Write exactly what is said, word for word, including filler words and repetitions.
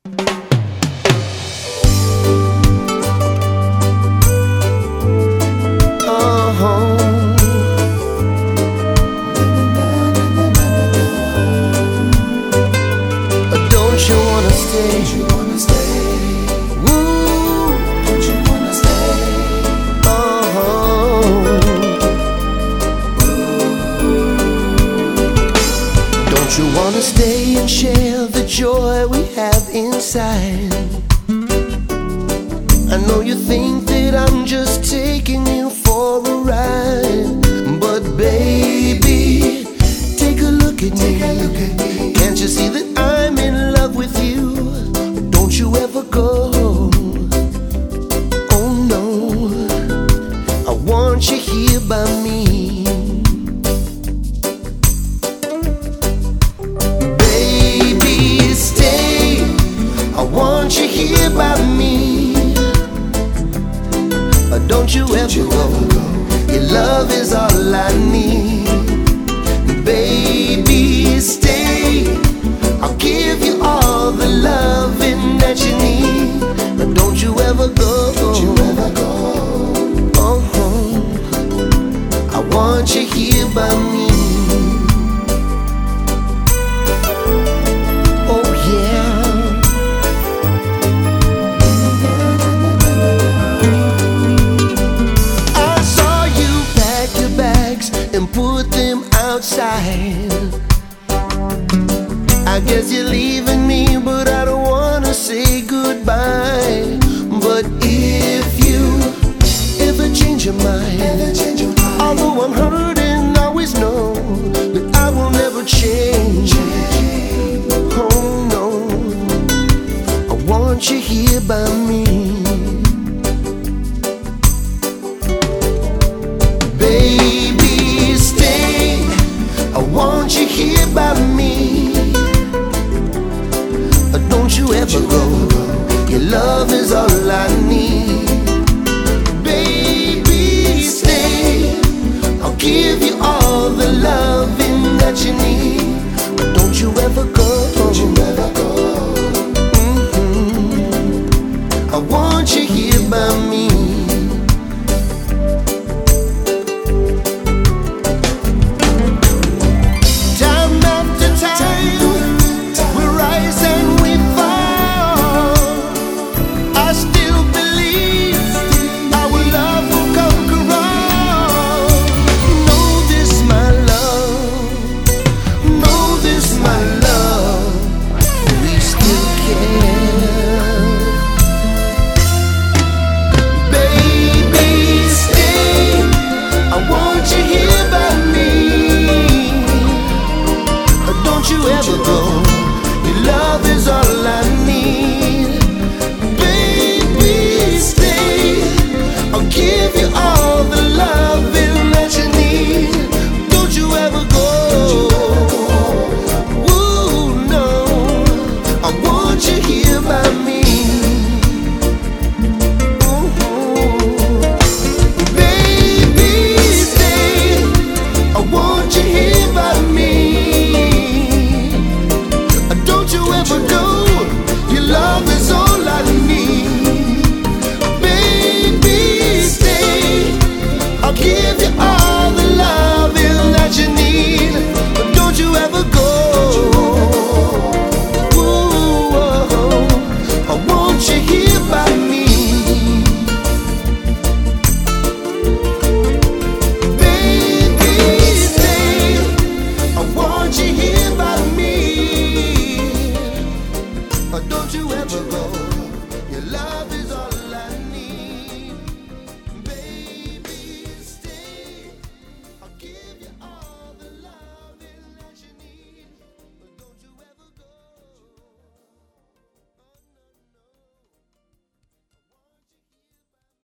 Don't you wanna stay and share the joy we have inside? I know you think that I'm just taking you for a ride, but baby, take a look at me. Can't you see that I'm in love with you? Don't you ever go. Oh no, I want you here by me. Want you here by me. Don't you ever go. Your love is all I need. Baby, stay. I'll give you all the loving that you need. Don't you ever go. Don't you ever go. Oh, I want you here by me. Put them outside. I guess you're leaving me, but I don't wanna say goodbye. But if you ever change your mind, although I'm hurting, always know that I will never change. Oh no, I want you here by me. Want you here by me. Don't you ever go. Your love is all I need. Baby, stay. I'll give you all the loving that you need. Don't you ever go. Don't you ever go. Mm-hmm. I want you here by me. Your love is all I need. Baby, stay. I'll give you all the loving that you need. Don't you ever go. Ooh, no, I want you here by me.